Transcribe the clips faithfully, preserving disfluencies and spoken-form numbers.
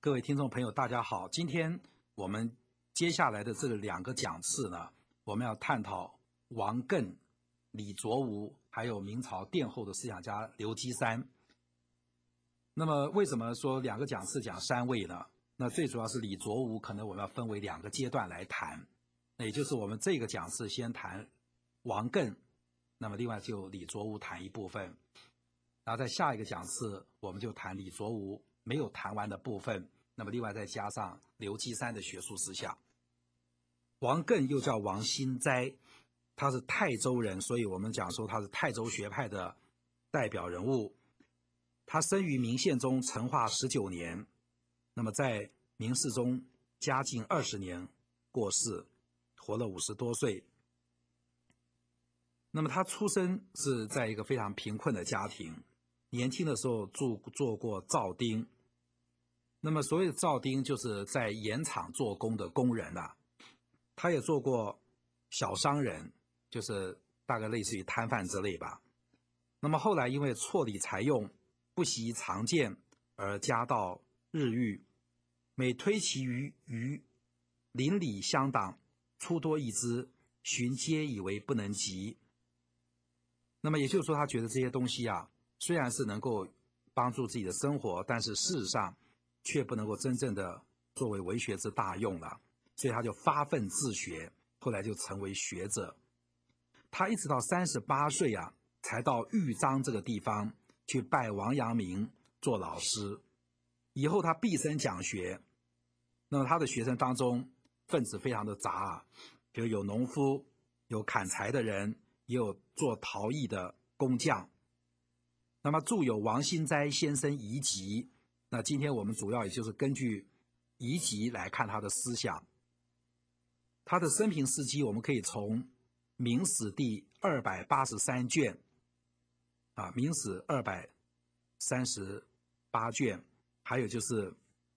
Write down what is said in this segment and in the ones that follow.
各位听众朋友，大家好。今天我们接下来的这个两个讲次呢，我们要探讨王艮、李卓吾，还有明朝殿后的思想家刘基山。那么为什么说两个讲次讲三位呢？那最主要是李卓吾，可能我们要分为两个阶段来谈。那也就是我们这个讲次先谈王艮，那么另外就李卓吾谈一部分，然后在下一个讲次我们就谈李卓吾没有谈完的部分，那么另外再加上刘基山的学术思想。王艮又叫王新斋，他是泰州人，所以我们讲说他是泰州学派的代表人物。他生于明宪宗成化十九年，那么在明世宗嘉靖二十年过世，活了五十多岁。那么他出生是在一个非常贫困的家庭，年轻的时候做做过造丁。那么所谓的造丁就是在盐场做工的工人啊，他也做过小商人，就是大概类似于摊贩之类吧。那么后来因为错理财用，不习常见，而家道日郁，每推其于于邻里乡党，出多益之，寻皆以为不能及。那么也就是说，他觉得这些东西啊，虽然是能够帮助自己的生活，但是事实上却不能够真正的作为为学之大用了，所以他就发奋自学，后来就成为学者。他一直到三十八岁啊，才到豫章这个地方去拜王阳明做老师。以后他毕生讲学，那么他的学生当中分子非常的杂啊，比如有农夫，有砍柴的人，也有做陶艺的工匠。那么著有王新斋先生遗集，那今天我们主要也就是根据遗集来看他的思想。他的生平事迹我们可以从明史第二百八十三卷啊，明史二百三十八卷，还有就是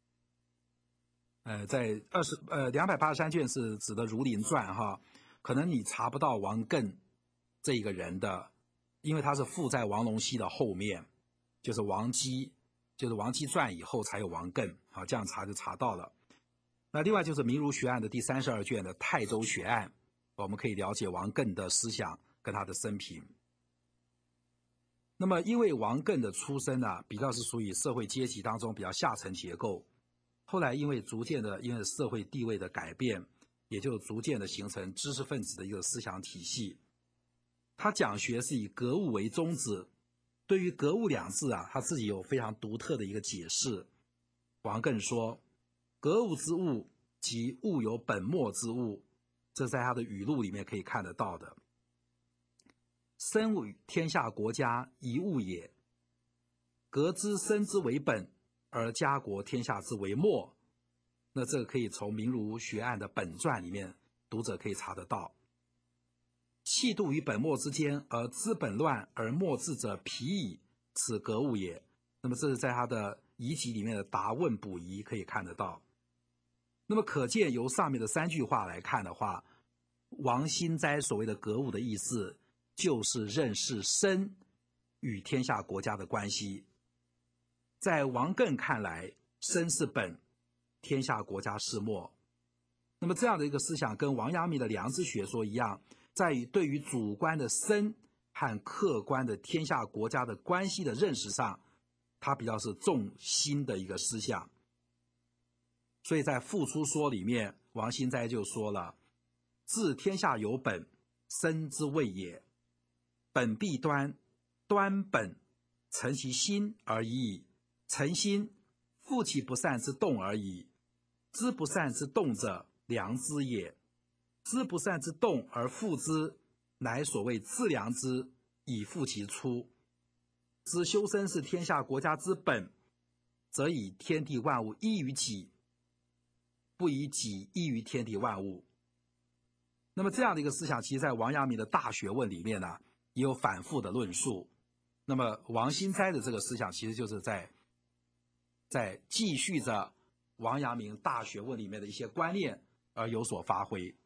呃在二十呃两百八十三卷是指的《儒林传》哈，可能你查不到王艮这个人的，因为他是附在王龙溪的后面，就是王基，就是王基传以后才有王艮啊，这样查就查到了。那另外就是《明儒学案》的第三十二卷的泰州学案，我们可以了解王艮的思想跟他的生平。那么因为王艮的出身啊，比较是属于社会阶级当中比较下层结构，后来因为逐渐的因为社会地位的改变，也就逐渐的形成知识分子的一个思想体系。他讲学是以格物为宗旨，对于格物两字啊，他自己有非常独特的一个解释。王艮说，格物之物即物有本末之物，这在他的语录里面可以看得到的。身为天下国家一物也，格之身之为本，而家国天下之为末。那这个可以从明儒学案的本传里面读者可以查得到。气度于本末之间，而资本乱而末治者疲矣，此格物也。那么这是在他的遗集里面的答问补遗可以看得到。那么可见由上面的三句话来看的话，王新斋所谓的格物的意思，就是认识身与天下国家的关系。在王艮看来，身是本，天下国家是末。那么这样的一个思想跟王阳明的良知学说一样，在于对于主观的身和客观的天下国家的关系的认识上，它比较是重心的一个思想。所以在复出说里面，王新斋就说了，治天下有本，身之谓也。本必端，端本，诚其心而已矣。诚心，复其不善之动而已。知不善之动者，良知也。知不善之动而复之，乃所谓致良之，以复其出。知修身是天下国家之本，则以天地万物依于己，不以己依于天地万物。那么这样的一个思想，其实在王阳明的大学问里面呢，也有反复的论述。那么王新斋的这个思想，其实就是在在继续着王阳明大学问里面的一些观念而有所发挥。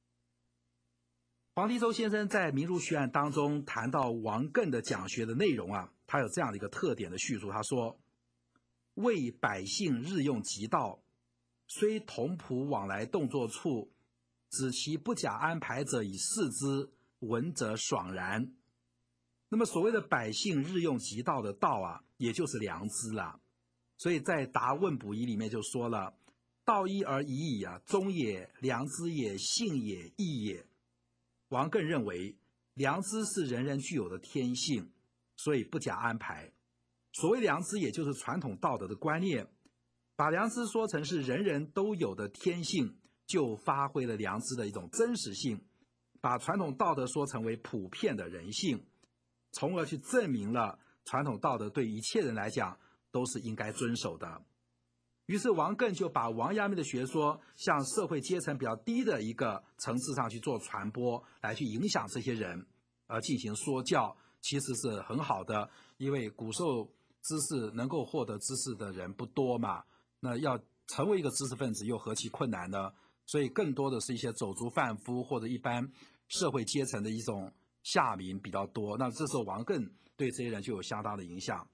黄帝周先生在《明儒学案》当中谈到王艮的讲学的内容啊，他有这样的一个特点的叙述，他说， 为百姓日用极道，虽同仆往来动作处，指其不假安排者以视之，闻者爽然。那么所谓的百姓日用极道的道啊，也就是良知啦。所以在答问卜疑里面就说了，道一而已矣啊，忠也，良知也，信也，义也。王艮认为良知是人人具有的天性，所以不假安排。所谓良知，也就是传统道德的观念，把良知说成是人人都有的天性，就发挥了良知的一种真实性，把传统道德说成为普遍的人性，从而去证明了传统道德对一切人来讲都是应该遵守的。于是王艮就把王阳明的学说向社会阶层比较低的一个层次上去做传播，来去影响这些人，而进行说教，其实是很好的。因为古时候知识能够获得知识的人不多嘛，那要成为一个知识分子又何其困难呢？所以更多的是一些走卒贩夫或者一般社会阶层的一种下民比较多。那这时候王艮对这些人就有相当的影响。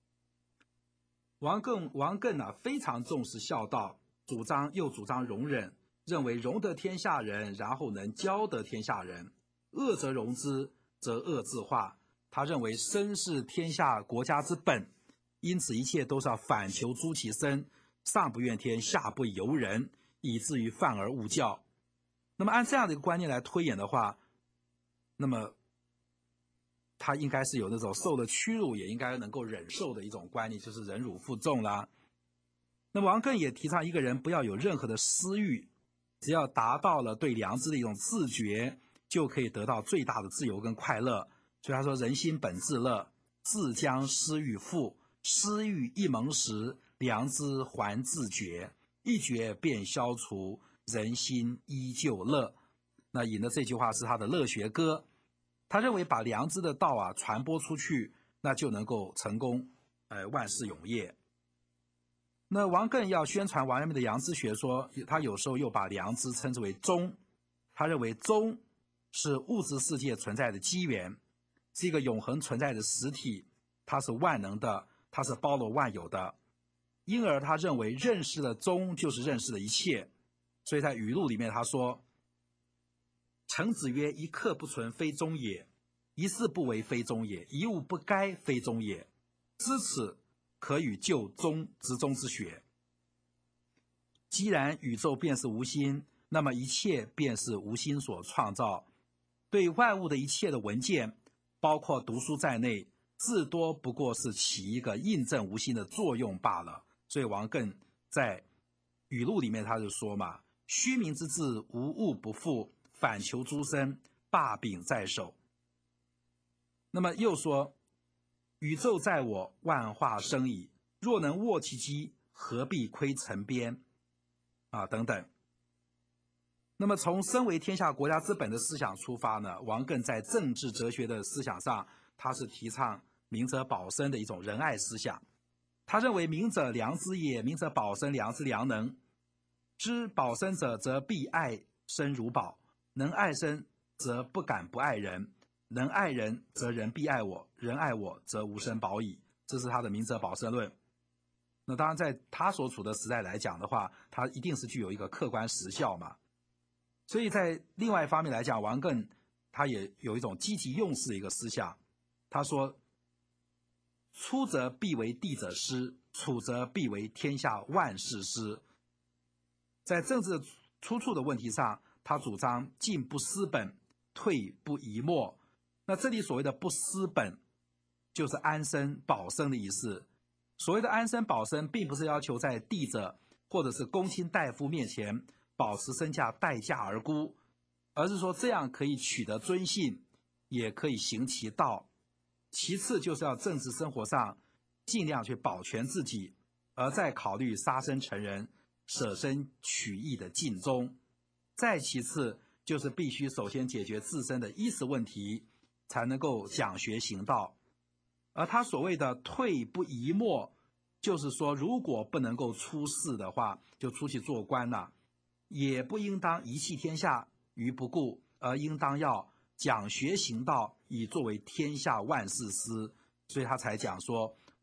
王艮王艮啊，非常重视孝道，主张又主张容忍，认为容得天下人，然后能教得天下人。恶则容之，则恶自化。他认为生是天下国家之本，因此一切都是要反求诸其身，上不怨天，下不尤人，以至于犯而勿教。那么按这样的一个观念来推演的话，那么他应该是有那种受了屈辱也应该能够忍受的一种观念，就是忍辱负重啦。那么王艮也提倡一个人不要有任何的私欲，只要达到了对良知的一种自觉，就可以得到最大的自由跟快乐。所以他说人心本自乐，自将私欲负，私欲一萌时，良知还自觉，一觉便消除，人心依旧乐。那引的这句话是他的乐学歌，他认为把良知的道啊传播出去，那就能够成功，呃，万事永业。那王艮要宣传王阳明的良知学说，他有时候又把良知称之为忠。他认为忠是物质世界存在的机缘，是一个永恒存在的实体，它是万能的，它是包罗万有的。因而他认为认识了忠就是认识了一切。所以在语录里面他说，程子曰，一刻不存非忠也，一事不为非忠也，一物不该非忠也，知此可与就忠之忠之学。既然宇宙便是无心，那么一切便是无心所创造。对万物的一切的文件，包括读书在内，至多不过是起一个印证无心的作用罢了。所以王艮在语录里面他就说嘛，虚名之志，无物不复，反求诸身，霸柄在手。那么又说，宇宙在我，万化生矣，若能握其机，何必窥尘边啊等等。那么从身为天下国家之本的思想出发呢，王艮在政治哲学的思想上，他是提倡明哲保身的一种仁爱思想。他认为明者良知也，明者保身，良知良能。知保身者，则必爱身如宝；能爱身，则不敢不爱人；能爱人，则人必爱我；人爱我，则无身保矣。这是他的明哲保身论。那当然，在他所处的时代来讲的话，他一定是具有一个客观实效嘛。所以在另外一方面来讲，王艮他也有一种积极用事的一个思想。他说，出则必为地者师，处则必为天下万事师。在政治出处的问题上，他主张进不思本，退不移末。那这里所谓的不思本，就是安身保身的意思。所谓的安身保身，并不是要求在帝者或者是公卿大夫面前保持身价待价而沽，而是说这样可以取得尊信，也可以行其道。其次就是要政治生活上尽量去保全自己，而再考虑杀身成仁、舍身取义的尽忠。再其次就是必须首先解决自身的衣食问题，才能够讲学行道。而他所谓的退不移末，就是说如果不能够出仕的话，就出去做官了，也不应当遗弃天下于不顾，而应当要讲学行道，以作为天下万事师。所以他才讲说，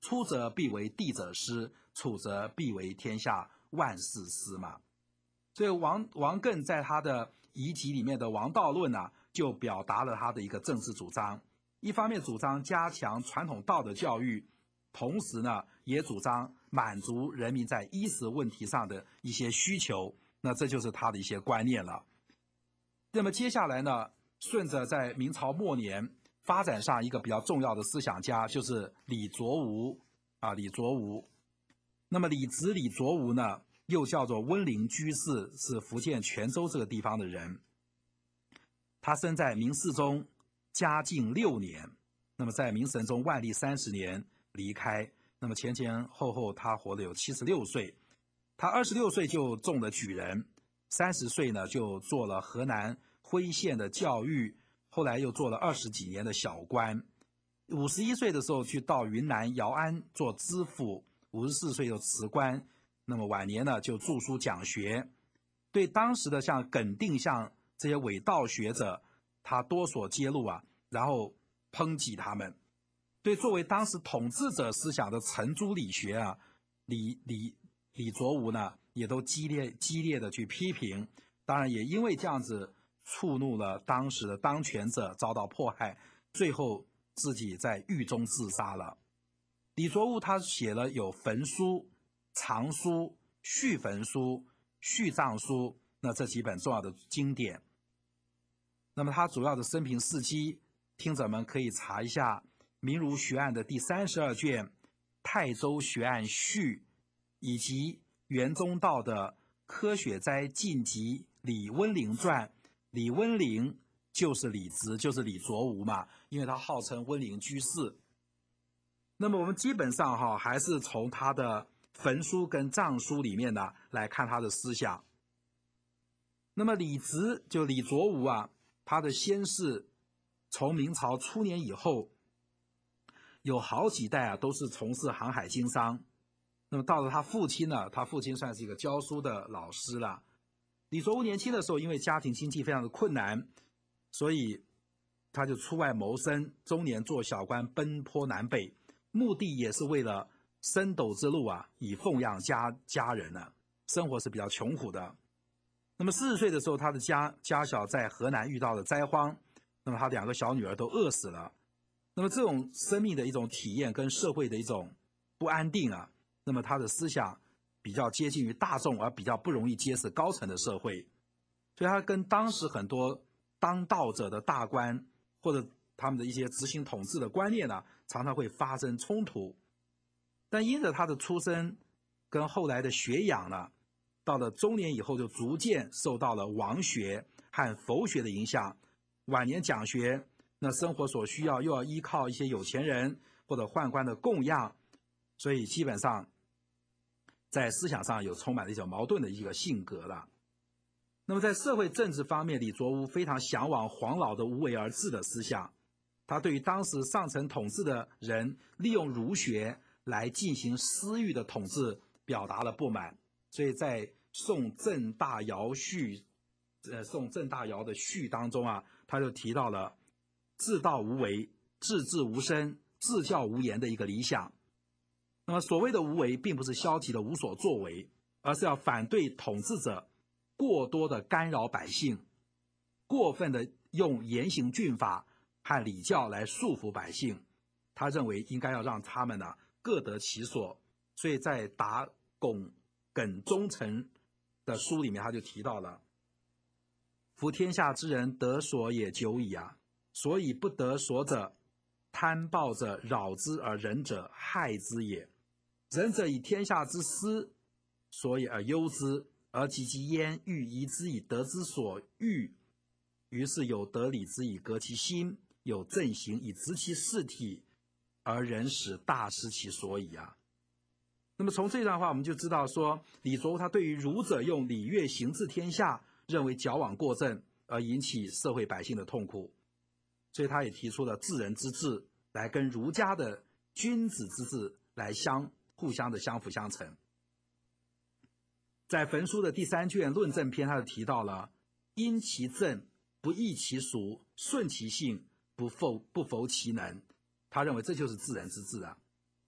出则必为帝者师，处则必为天下万世师嘛。所以王王艮在他的遗集里面的《王道论》啊，就表达了他的一个政治主张。一方面主张加强传统道德教育，同时呢，也主张满足人民在衣食问题上的一些需求。那这就是他的一些观念了。那么接下来呢，顺着在明朝末年发展上一个比较重要的思想家，就是李卓吾啊，李卓吾。那么李直、李卓吾呢，又叫做温陵居士，是福建泉州这个地方的人。他生在明世宗嘉靖六年，那么在明神宗万历三十年离开。那么前前后后他活了有七十六岁。他二十六岁就中了举人，三十岁呢就做了河南徽县的教育，后来又做了二十几年的小官。五十一岁的时候去到云南姚安做知府，五十四岁又辞官。那么晚年呢就著书讲学，对当时的像耿定向这些伪道学者，他多所揭露啊，然后抨击他们。对作为当时统治者思想的程朱理学啊，李李李卓吾呢也都激烈激烈的去批评。当然也因为这样子触怒了当时的当权者，遭到迫害，最后自己在狱中自杀了。李卓吾他写了有焚书、藏书、续焚书、续藏书，那这几本重要的经典。那么他主要的生平事迹，听者们可以查一下《明儒学案》的第三十二卷《泰州学案序》，以及袁宗道的《科学斋晋集李温陵传》。李温陵就是李直，就是李卓吾嘛，因为他号称温陵居士。那么我们基本上哈，还是从他的焚书跟藏书里面呢来看他的思想。那么李直就李卓吾啊，他的先世从明朝初年以后，有好几代啊都是从事航海经商。那么到了他父亲呢，他父亲算是一个教书的老师了。李卓吾年轻的时候，因为家庭经济非常的困难，所以他就出外谋生，中年做小官，奔波南北，目的也是为了升斗之路啊，以奉养家家人呢、啊，生活是比较穷苦的。那么四十岁的时候，他的家家小在河南遇到了灾荒，那么他两个小女儿都饿死了。那么这种生命的一种体验跟社会的一种不安定啊，那么他的思想比较接近于大众，而比较不容易结识高层的社会，所以他跟当时很多当道者的大官或者他们的一些执行统治的观念呢，常常会发生冲突。但因着他的出身跟后来的学养呢，到了中年以后就逐渐受到了王学和佛学的影响。晚年讲学，那生活所需要又要依靠一些有钱人或者宦官的供养，所以基本上在思想上有充满了一种矛盾的一个性格了。那么在社会政治方面，李卓吾非常向往黄老的无为而治的思想。他对于当时上层统治的人利用儒学来进行私欲的统治表达了不满，所以在宋郑大尧序，呃，宋郑大尧的序当中啊，他就提到了治道无为、治治无声、治教无言的一个理想。那么所谓的无为，并不是消极的无所作为，而是要反对统治者过多的干扰百姓，过分的用严刑峻法和礼教来束缚百姓。他认为应该要让他们呢各得其所，所以在答龚耿忠诚的书里面，他就提到了：夫天下之人得所也久矣啊，所以不得所者，贪暴者扰之而仁者害之也。仁者以天下之私，所以而忧之，而及其焉欲移之以得之所欲，于是有得理之以革其心，有正行以直其事体，而人使大失其所以啊。那么从这段话我们就知道说，李卓吾他对于儒者用礼乐行治天下，认为矫枉过正，而引起社会百姓的痛苦，所以他也提出了治人之治，来跟儒家的君子之治来相互相的相辅相成。在焚书的第三卷论证篇，他就提到了因其正，不异其俗，顺其性，不否不否其能。他认为这就是治人之治啊。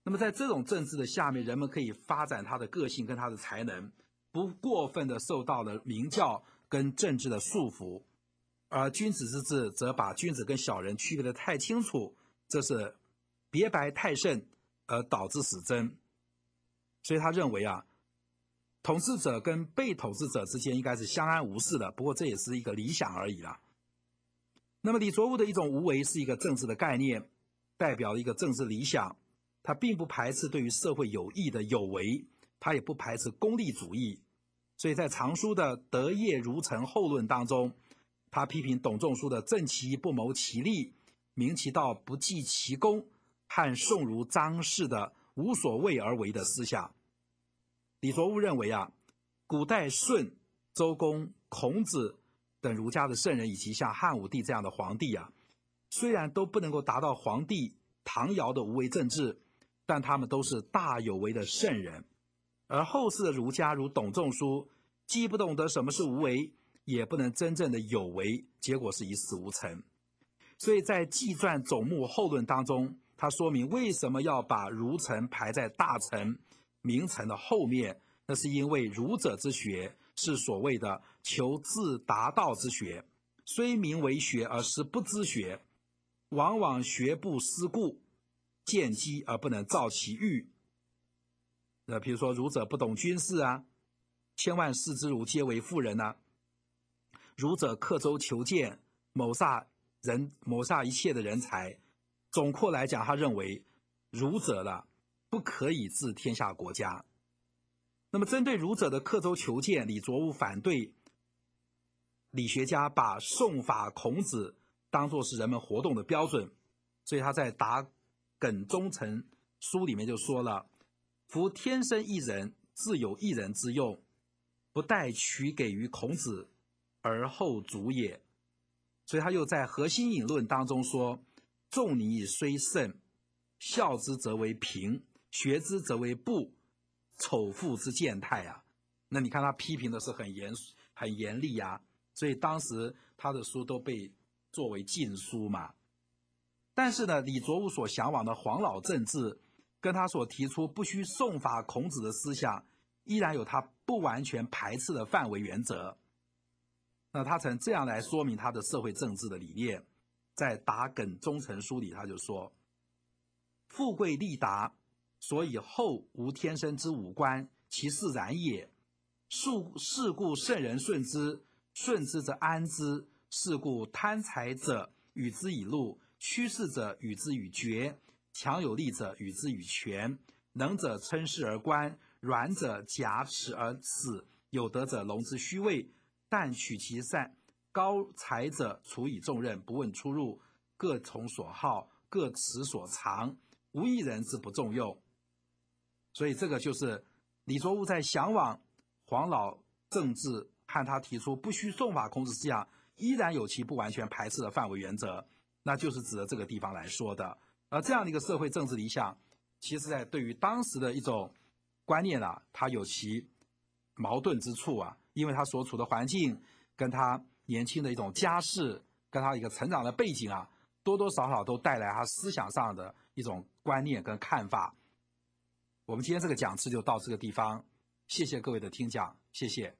那么在这种政治的下面，人们可以发展他的个性跟他的才能，不过分的受到了名教跟政治的束缚。而君子之治则把君子跟小人区别得太清楚，这是别白太甚而导致死争。所以他认为啊，统治者跟被统治者之间应该是相安无事的，不过这也是一个理想而已啦。那么李卓吾的一种无为是一个政治的概念，代表了一个政治理想，他并不排斥对于社会有益的有为，他也不排斥功利主义。所以在藏书的德业如成后论当中，他批评董仲舒的正其不谋其利，明其道不计其功，和宋儒张氏的无所谓而为的思想。李卓吾认为啊，古代舜、周公、孔子等儒家的圣人，以及像汉武帝这样的皇帝啊，虽然都不能够达到皇帝唐尧的无为政治，但他们都是大有为的圣人。而后世的儒家如董仲舒，既不懂得什么是无为，也不能真正的有为，结果是一事无成。所以在纪传总目后论当中，他说明为什么要把儒臣排在大臣、名臣的后面，那是因为儒者之学是所谓的求自达道之学，虽名为学而实不知学，往往学不思故，见机而不能造其欲。呃，比如说儒者不懂军事啊，千万世之儒皆为妇人啊，儒者刻舟求剑，谋杀人谋杀一切的人才。总括来讲，他认为儒者了不可以治天下国家。那么针对儒者的刻舟求剑，李卓吾反对理学家把宋法孔子当作是人们活动的标准，所以他在《答耿忠诚书》里面就说了：夫天生一人，自有一人之用，不待取给于孔子而后足也。所以他又在《核心引论》当中说：仲尼虽圣，孝之则为平，学之则为不，丑妇之见态啊。那你看他批评的是很严很严厉啊，所以当时他的书都被作为禁书嘛。但是呢，李卓吾所向往的黄老政治，跟他所提出不须宋法孔子的思想，依然有他不完全排斥的范围原则。那他曾这样来说明他的社会政治的理念，在《答耿忠诚书》里他就说：富贵利达，所以后无天生之五官，其自然也。是故圣人顺之，顺之则安之。是故贪财者与之以禄，趋势者与之与决，强有力者与之与权，能者称世而观，软者假耻而死，有德者隆之虚位，但取其善。高才者处以重任，不问出入，各从所好，各持所长，无一人之不重用。所以这个就是李卓吾在向往黄老政治和他提出不须宋法孔子思想，依然有其不完全排斥的范围原则，那就是指的这个地方来说的。而这样的一个社会政治理想，其实在对于当时的一种观念啊，它有其矛盾之处啊，因为他所处的环境跟他年轻的一种家世，跟他一个成长的背景啊，多多少少都带来他思想上的一种观念跟看法。我们今天这个讲次就到这个地方，谢谢各位的听讲，谢谢。